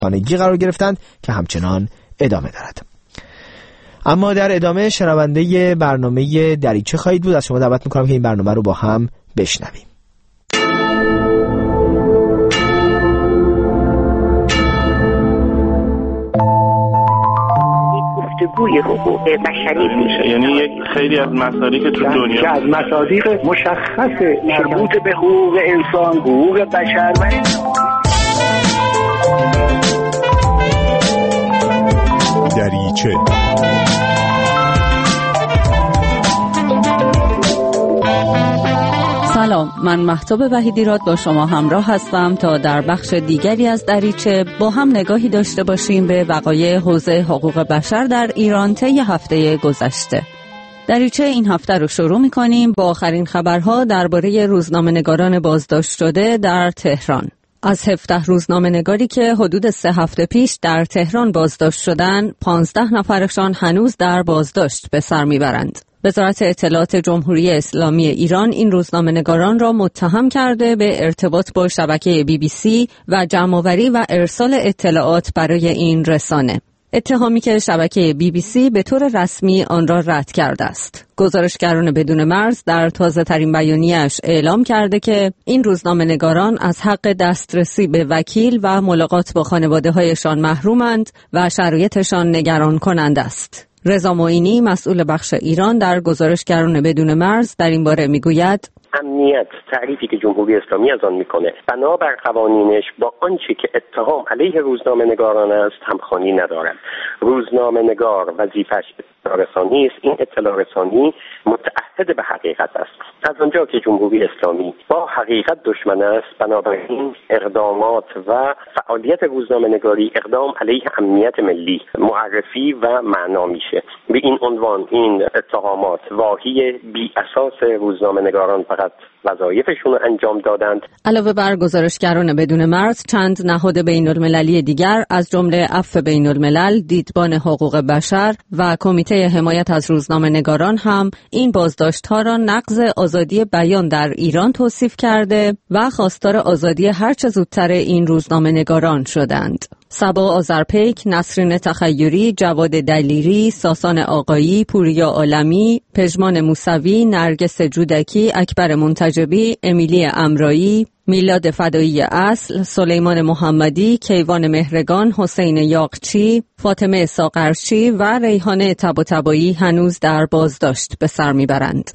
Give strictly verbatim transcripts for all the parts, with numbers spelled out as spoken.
خانگی قرار گرفتند که همچنان ادامه دارد. اما در ادامه شنونده برنامه دریچه خواهید بود. از شما دعوت میکنم که این برنامه رو با هم بشنویم. گفتگوی حقوق بشری میشه، یعنی یک خیلی از مصادیق تو دنیا که از مصادیق مشخص مربوط به حقوق انسان، حقوق بشر و دریچه. سلام، من مهتاب وحیدیراد با شما همراه هستم تا در بخش دیگری از دریچه با هم نگاهی داشته باشیم به وقایع حوزه حقوق بشر در ایران طی هفته گذشته. دریچه این هفته رو شروع می‌کنیم با آخرین خبرها درباره روزنامه‌نگاران بازداشت شده در تهران. از هفده روزنامه‌نگاری که حدود سه هفته پیش در تهران بازداشت شدند، پانزده نفرشان هنوز در بازداشت به سر میبرند. وزارت اطلاعات جمهوری اسلامی ایران این روزنامه‌نگاران را متهم کرده به ارتباط با شبکه بی بی سی و جمع‌آوری و ارسال اطلاعات برای این رسانه. اتهامی که شبکه بی بی سی به طور رسمی آن را رد کرده است. گزارشگران بدون مرز در تازه‌ترین بیانیه‌اش اعلام کرده که این روزنامه‌نگاران از حق دسترسی به وکیل و ملاقات با خانواده‌هایشان محرومند و شرایطشان نگران کننده است. رضا معینی مسئول بخش ایران در گزارشگران بدون مرز در این باره میگوید: امنیت تعریفی که جمهوری اسلامی از آن میکنه بنابر قوانینش با آنچه که اتهام علیه روزنامه‌نگاران است همخوانی ندارد. روزنامه‌نگار وظیفه‌اش اطلاع رسانی است. این اطلاع رسانی متعهد به حقیقت است. از آنجا که جمهوری اسلامی با حقیقت دشمن است، بنابراین اقدامات و فعالیت روزنامه‌نگاری اقدام علیه امنیت ملی معرفی و معنا میشه. به این عنوان این اتهامات واهی بی اساس روزنامه‌نگاران فقط وظایفشون رو انجام دادند. علاوه بر گزارشگران بدون مرز، چند نهاد بین‌المللی دیگر از جمله عفو بین‌الملل، دیدبان حقوق بشر و کمیته حمایت از روزنامه‌نگاران هم این بازداشت‌ها را نقض آزادی بیان در ایران توصیف کرده و خواستار آزادی هرچه زودتر این روزنامه‌نگاران شدند. صبا آذرپیک، نسرین تخیری، جواد دلیری، ساسان آقایی، پوریا عالمی، پژمان موسوی، نرگس جودکی، اکبر منتجبی، امیلی امرایی، میلاد فدایی اصل، سلیمان محمدی، کیوان مهرگان، حسین یاغچی، فاطمه ساغرچی و ریحانه طباطبایی هنوز در بازداشت به سر میبرند.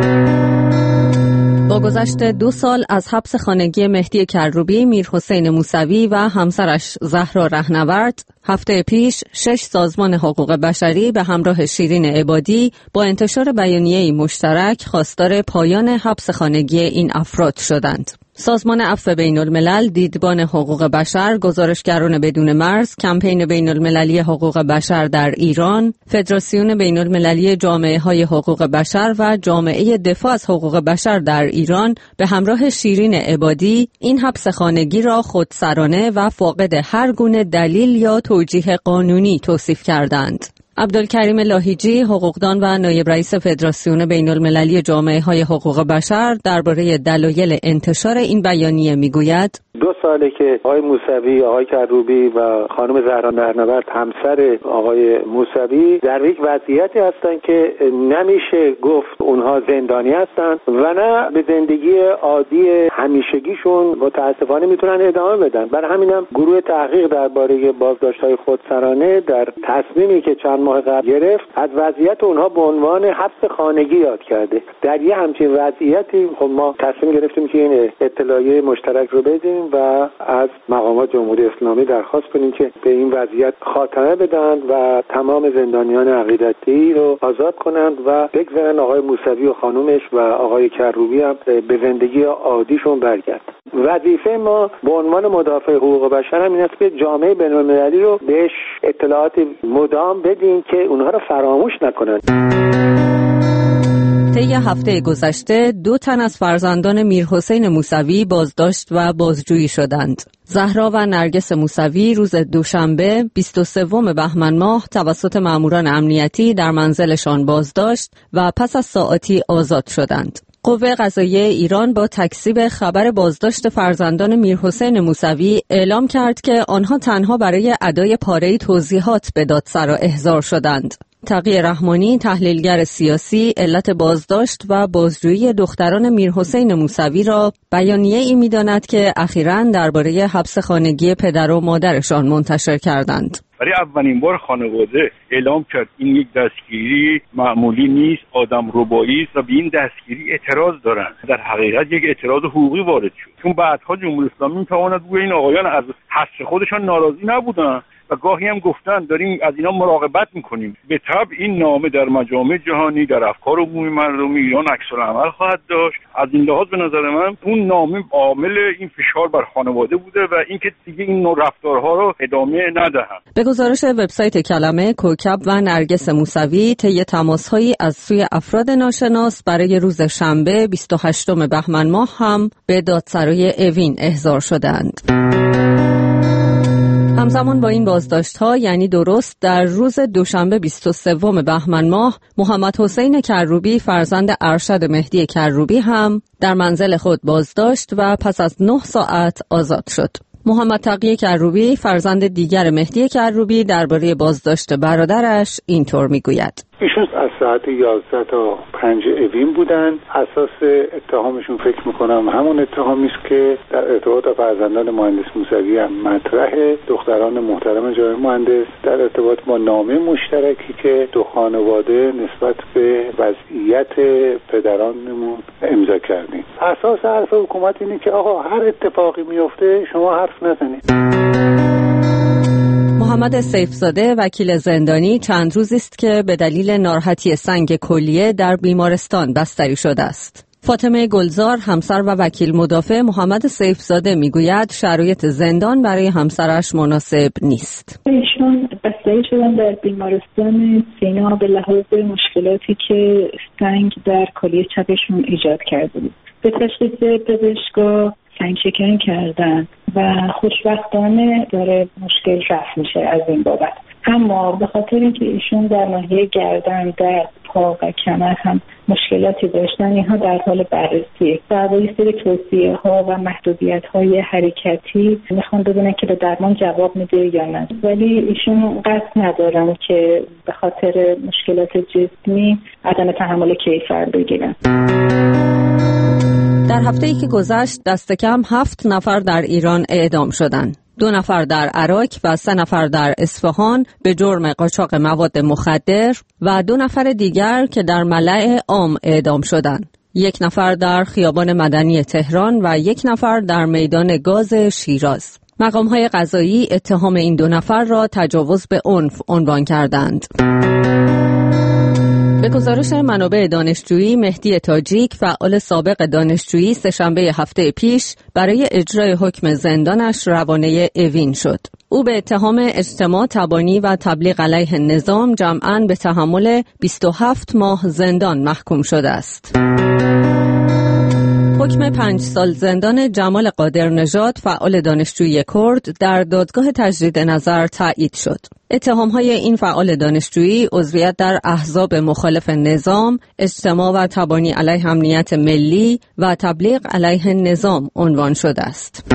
با گذشت دو سال از حبس خانگی مهدی کروبی، میرحسین موسوی و همسرش زهرا رهنورد، هفته پیش شش سازمان حقوق بشری به همراه شیرین عبادی با انتشار بیانیه‌ای مشترک خواستار پایان حبس خانگی این افراد شدند. سازمان عفو بین‌الملل، دیدبان حقوق بشر، گزارشگران بدون مرز، کمپین بین‌المللی حقوق بشر در ایران، فدراسیون بین‌المللی جامعه‌های حقوق بشر و جامعه دفاع از حقوق بشر در ایران به همراه شیرین عبادی این حبس خانگی را خودسرانه و فاقد هر گونه دلیل یا توجیه قانونی توصیف کردند. عبدالکریم لاهیجی، حقوقدان و نایب رئیس فدراسیون بین‌المللی جامعه‌های حقوق بشر درباره دلایل انتشار این بیانیه میگوید: دو ساله که آقای موسوی، آقای کروبی و خانم زهرا رهنورد همسر آقای موسوی در یک وضعیتی هستن که نمیشه گفت اونها زندانی هستن و نه به زندگی عادی همیشگیشون متاسفانه میتونن ادامه بدن. برای همینم گروه تحقیق درباره بازداشت‌های خودسرانه در تصمیمی که چند ماه قبل گرفت از وضعیت اونها به عنوان حبس خانگی یاد کرده. در یه همچین وضعیتی خب ما تصمیم گرفتیم که این اطلاعیه مشترک رو بدیم و از مقامات جمهوری اسلامی درخواست کنیم که به این وضعیت خاتمه بدن و تمام زندانیان عقیدتی رو آزاد کنند و بگذارن آقای موسوی و خانومش و آقای کروبی هم به زندگی عادیشون برگردن. وظیفه ما به عنوان مدافع حقوق بشر هم این است که جامعه بین‌المللی رو بهش اطلاعات مدام بدیم که اونها رو فراموش نکنند. طی هفته گذشته دو تن از فرزندان میرحسین موسوی بازداشت و بازجویی شدند. زهرا و نرگس موسوی روز دوشنبه بیست و سوم بهمن ماه توسط ماموران امنیتی در منزلشان بازداشت و پس از ساعاتی آزاد شدند. قوه قضاییه ایران با تکذیب خبر بازداشت فرزندان میرحسین موسوی اعلام کرد که آنها تنها برای ادای پاره‌ای توضیحات به دادسرا احضار شدند. تقی رحمانی، تحلیلگر سیاسی، علت بازداشت و بازجویی دختران میرحسین موسوی را بیانیه‌ای می‌داند که اخیراً درباره حبس خانگی پدر و مادرشان منتشر کردند. برای اولین بار خانواده اعلام کرد این یک دستگیری معمولی نیست، آدم ربایی است و به این دستگیری اعتراض دارند. در حقیقت یک اعتراض حقوقی وارد شد، چون بعدها جمهوری اسلامی می‌تواند بگوید این آقایان از حبس خودشان ناراضی نبودند و گاهی هم گفتن داریم از اینا مراقبت میکنیم. به طبع این نامه در مجامع جهانی، در افکار عمومی مردم ایران عکس‌العمل خواهد داشت. از این لحاظ به نظر من اون نامه عامل این فشار بر خانواده بوده و اینکه دیگه این نوع رفتارها رو ادامه ندهند. به گزارش وبسایت کلمه، کوکب و نرگس موسوی طی تماس‌هایی از سوی افراد ناشناس برای روز شنبه بیست و هشتم بهمن ماه هم به دادسرای اوین احضار شدند. همزمان با این بازداشت‌ها، یعنی درست در روز دوشنبه بیست و سوم بهمن ماه، محمد حسین کروبی فرزند ارشد مهدی کروبی هم در منزل خود بازداشت و پس از نه ساعت آزاد شد. محمد تقی کروبی فرزند دیگر مهدی کروبی درباره بازداشت برادرش اینطور میگوید: ایشون از ساعت یازده تا پنج اوین بودن. اساس اتهامشون فکر میکنم همون اتهامی است که در ارتباط با فرزندان مهندس موسوی هم مطرحه. دختران محترم جناب مهندس در ارتباط با نامه مشترکی که دو خانواده نسبت به وضعیت پدرانمون امضا کردیم. اساس حرف حکومت اینه که آقا هر اتفاقی میفته شما حرف نزنید. محمد سیفزاده وکیل زندانی چند روزی است که به دلیل ناراحتی سنگ کلیه در بیمارستان بستری شده است. فاطمه گلزار همسر و وکیل مدافع محمد سیفزاده میگوید شرایط زندان برای همسرش مناسب نیست. ایشون بستری شدن در بیمارستان سینا به لحاظ مشکلاتی که سنگ در کلیه چپشون ایجاد کرده بود. به تشخیص پزشکا سنگ شکنی کردن و خوشبختانه داره مشکل رفع میشه از این بابت. اما به خاطر اینکه ایشون در ناحیه گردن، در پا و کمر هم مشکلاتی داشتن، اینها در حال بررسی و با یه سری توصیه ها و محدودیت های حرکتی میخوان ببینن که به درمان جواب میده یا نه. ولی ایشون قصد ندارن که به خاطر مشکلات جسمی عدم تحمل کیفر بگیرن. در هفته‌ای که گذشت دست کم هفت نفر در ایران اعدام شدند. دو نفر در عراق و سه نفر در اصفهان به جرم قاچاق مواد مخدر و دو نفر دیگر که در ملأ عام اعدام شدند. یک نفر در خیابان مدنی تهران و یک نفر در میدان گاز شیراز. مقام‌های قضایی اتهام این دو نفر را تجاوز به عنف عنوان کردند. به گزارش منابع دانشجویی، مهدی تاجیک فعال سابق دانشجویی سه‌شنبه هفته پیش برای اجرای حکم زندانش روانه اوین شد. او به اتهام اجتماع تبانی و تبلیغ علیه نظام جمعاً به تحمل بیست و هفت ماه زندان محکوم شده است. حکم پنج سال زندان جمال قادرنژاد فعال دانشجویی کرد در دادگاه تجدید نظر تایید شد. اتهام‌های این فعال دانشجویی عضویت در احزاب مخالف نظام، اجتماع و تبانی علیه امنیت ملی و تبلیغ علیه نظام عنوان شده است.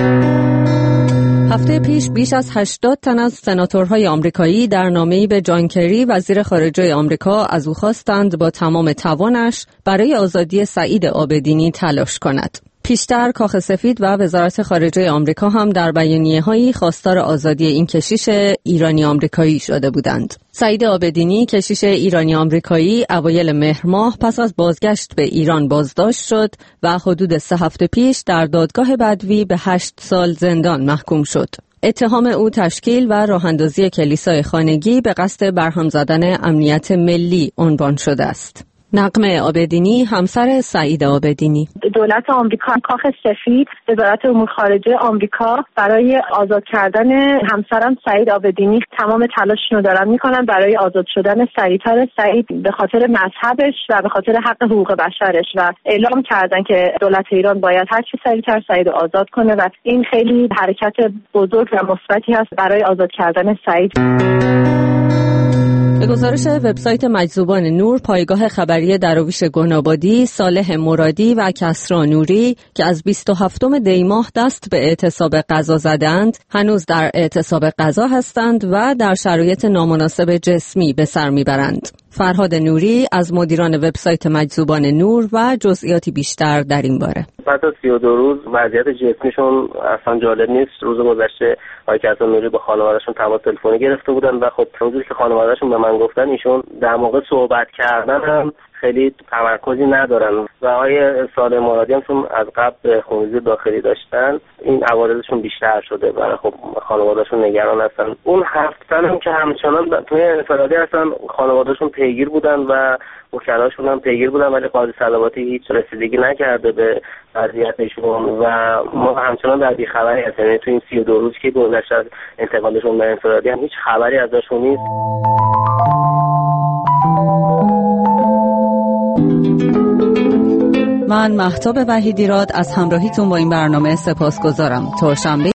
هفته پیش بیش از هشتاد تن از سناتورهای آمریکایی در نامه‌ای به جان کری وزیر خارجه آمریکا از او خواستند با تمام توانش برای آزادی سعید عابدینی تلاش کند. پیشتر کاخ سفید و وزارت خارجه آمریکا هم در بیانیه‌هایی خواستار آزادی این کشیش ایرانی آمریکایی شده بودند. سعید عابدینی کشیش ایرانی آمریکایی اوایل مهر ماه پس از بازگشت به ایران بازداشت شد و حدود سه هفته پیش در دادگاه بدوی به هشت سال زندان محکوم شد. اتهام او تشکیل و راه‌اندازی کلیسای خانگی به قصد برهم زدن امنیت ملی عنوان شده است. نغمه عابدینی همسر سعید عابدینی: دولت آمریکا، کاخ سفید، وزارت امور خارجه آمریکا برای آزاد کردن همسرم سعید عابدینی تمام تلاششون رو دارن میکنن برای آزاد شدن سریعتر سعید به خاطر مذهبش و به خاطر حق حقوق بشرش و اعلام کردن که دولت ایران باید هر چه سریعتر سعید رو آزاد کنه و این خیلی حرکت بزرگ و مثبتی هست برای آزاد کردن سعید. به گزارش وبسایت مجذوبان نور، پایگاه خبری دراویش گنابادی، صالح مرادی و کسری نوری که از بیست و هفتم دی ماه دست به اعتصاب غذا زدند، هنوز در اعتصاب غذا هستند و در شرایط نامناسب جسمی به سر میبرند. فرهاد نوری از مدیران وبسایت مجذوبان نور و جزئیاتی بیشتر در این باره. بعد از سی و دو روز وضعیت جسمیشون اصلا جالب نیست. روز گذشته آقای کسری نوری با خانواده‌شون تماس تلفنی گرفته بودن و خب روزی که خانواده‌شون به من گفتن ایشون در موقع صحبت کردن هم خیلی تمرکزی ندارن و آقای صالح مرادی هم چون از قبل خونریزی داخلی داشتن این عوارضشون بیشتر شده و خب خانواده‌شون نگران هستن. اون هفت هم که همچنان توی انفرادی هستن، خانواده‌شون پیگیر بودن و وکلاشون هم پیگیر بودن ولی قاضی صلواتی هیچ رسیدگی نکرده به وضعیتشون و ما همچنان در بی‌خبری هستیم. یعنی تو این سی و دو روز که گذشته از انتقالشون به انفرادی هم هیچ خبری ازشون نیست. من مهتاب وحیدی راد از همراهیتون با این برنامه سپاسگزارم. تا شنبه